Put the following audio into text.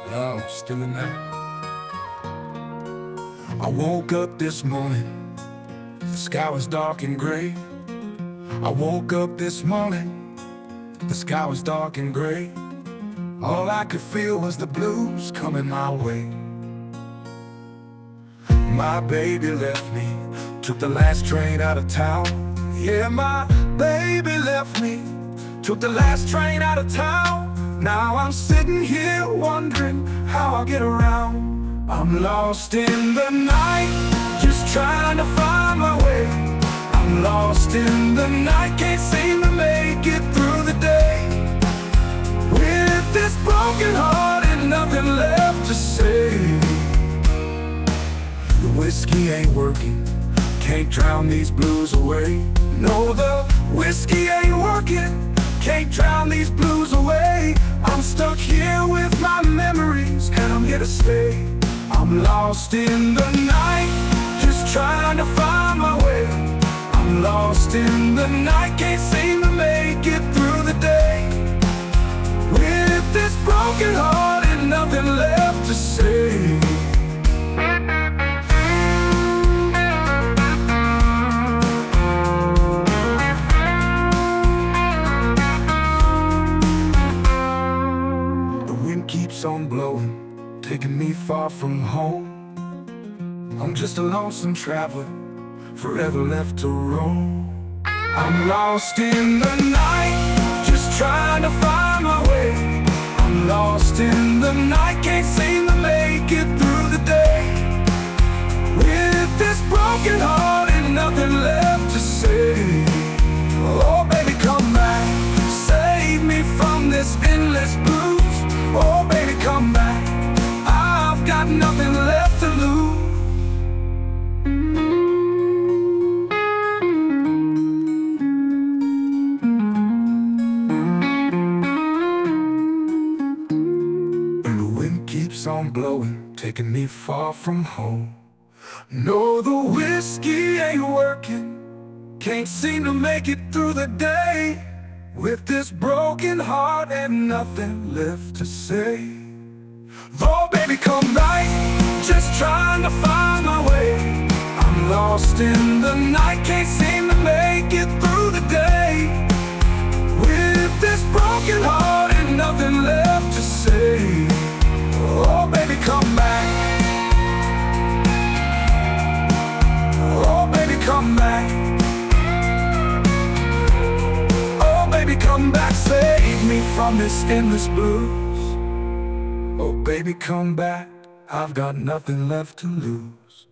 No, still in there. I woke up this morning, the sky was dark and gray. I woke up this morning, the sky was dark and gray. All I could feel was the blues coming my way. My baby left me, took the last train out of town. Yeah, my baby left me, took the last train out of town. Now I'm sitting here wondering how I'll get around. I'm lost in the night, just trying to find my way. I'm lost in the night, can't seem to make it through the day. With this broken heart and nothing left to say. The whiskey ain't working, can't drown these blues away. No, the whiskey ain't working, can't drown these blues away. I'm stuck here with my memories, and I'm here to stay. I'm lost in the night, just trying to find my way. I'm lost in the night, can't seem to make it through the day. With this broken heart and nothing left to say. Keeps on blowing, taking me far from home. I'm just a lonesome traveler, forever left to roam. I'm lost in the night, just trying to find my way. I'm lost in the night, can't seem to make it through the day. With this broken heart and nothing left to say. Oh baby, come back, save me from this endless blues. Oh baby, come back, I've got nothing left to lose. And the wind keeps on blowing, taking me far from home. No, the whiskey ain't working, can't seem to make it through the day. With this broken heart and nothing left to say. Oh baby, come back, just trying to find my way. I'm lost in the night, can't seem to make it through the day. With this broken heart and nothing left to say. Oh baby, come back. Oh baby, come back. Come back, save me from this endless blues. Oh baby, come back, I've got nothing left to lose.